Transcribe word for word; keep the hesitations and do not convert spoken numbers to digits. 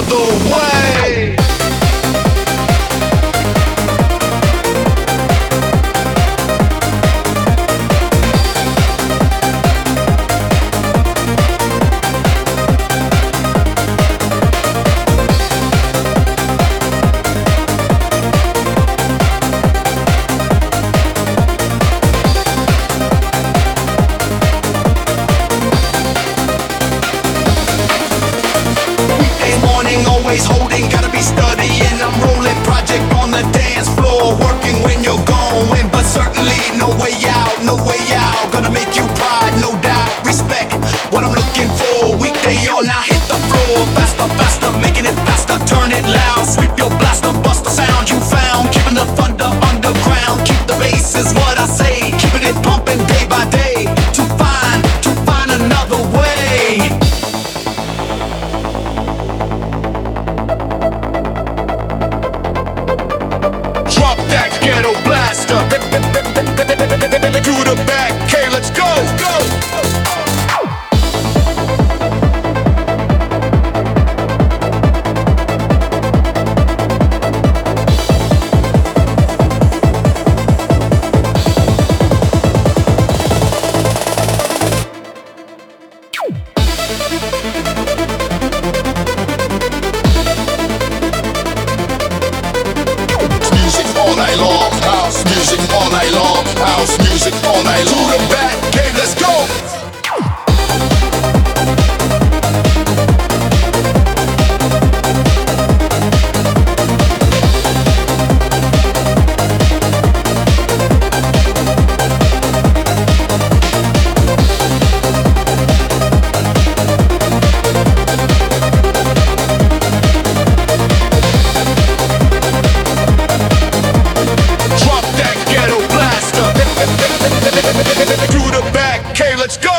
another way. Always holding, gotta be studying. I'm rolling project on the dance floor, working when you're going, but certainly no way out, no way out. Gonna make you proud, no doubt. Respect what I'm looking for. Weekday on, now hit the floor. Faster, faster, making it faster. Turn it loud, sweep your blaster, bust the sound you found. Keeping the thunder underground. Keep the bass is what I say. Keeping it pumping day by day. To find, to find another way. Drop that ghetto blaster to the back, okay, let's go, go. All night long, house music all night long, house music all night long. To the back, okay, let's go. To the back, okay, let's go.